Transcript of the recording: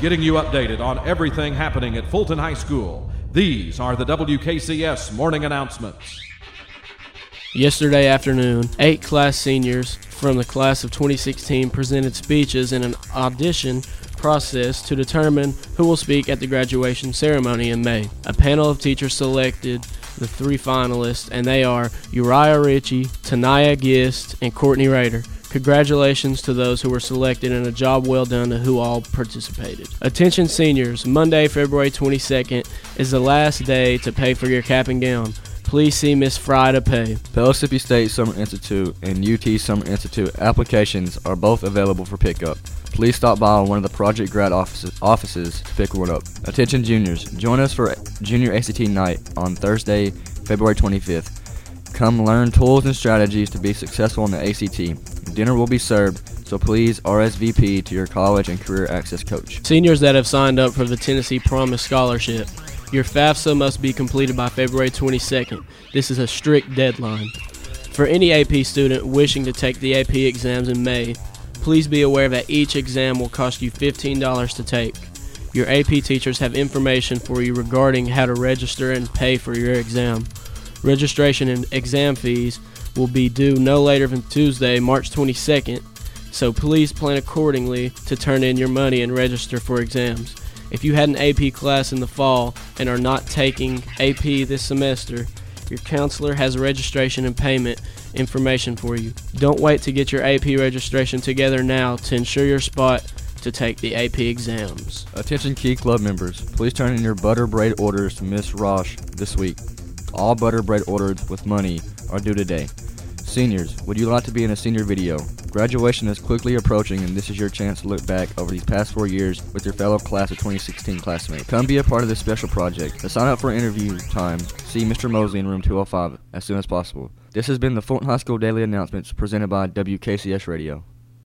getting you updated on everything happening at Fulton High School. These are the WKCS morning announcements. Yesterday afternoon, 8 class seniors from the class of 2016 presented speeches in an audition process to determine who will speak at the graduation ceremony in May. A panel of teachers selected the 3 finalists, and they are Uriah Ritchie, Tanaya Gist, and Courtney Rader. Congratulations to those who were selected, and a job well done to who all participated. Attention seniors, Monday, February 22nd is the last day to pay for your cap and gown. Please see Miss Fry to pay. Pellissippi State Summer Institute and UT Summer Institute applications are both available for pickup. Please stop by one of the Project Grad offices to pick one up. Attention juniors, join us for Junior ACT Night on Thursday, February 25th. Come learn tools and strategies to be successful in the ACT. Dinner will be served, so please RSVP to your college and career access coach. Seniors that have signed up for the Tennessee Promise Scholarship, your FAFSA must be completed by February 22nd. This is a strict deadline. For any AP student wishing to take the AP exams in May, please be aware that each exam will cost you $15 to take. Your AP teachers have information for you regarding how to register and pay for your exam. Registration and exam fees will be due no later than Tuesday, March 22nd, so please plan accordingly to turn in your money and register for exams. If you had an AP class in the fall and are not taking AP this semester, your counselor has registration and payment information for you. Don't wait to get your AP registration together now to ensure your spot to take the AP exams. Attention Key Club members, please turn in your butter braid orders to Miss Rosh this week. All butter braid orders with money are due today. Seniors, would you like to be in a senior video? Graduation is quickly approaching, and this is your chance to look back over these past 4 years with your fellow class of 2016 classmates. Come be a part of this special project. To sign up for interview time, see Mr. Mosley in room 205 as soon as possible. This has been the Fulton High School Daily Announcements presented by WKCS Radio.